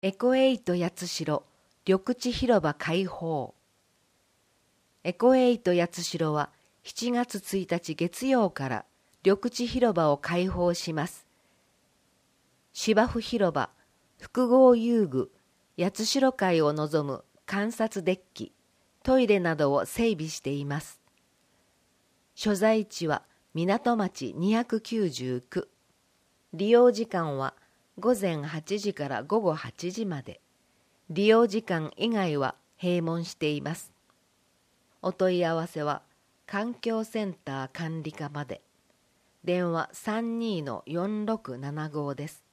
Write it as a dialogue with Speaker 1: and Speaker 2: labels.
Speaker 1: エコエイト八代緑地広場開放。エコエイト八代は7月1日月曜から緑地広場を開放します。芝生広場、複合遊具、八代海を望む観察デッキ、トイレなどを整備しています。所在地は港町299。利用時間は午前8時から午後8時まで。利用時間以外は閉門しています。お問い合わせは環境センター管理課まで。電話32-4675です。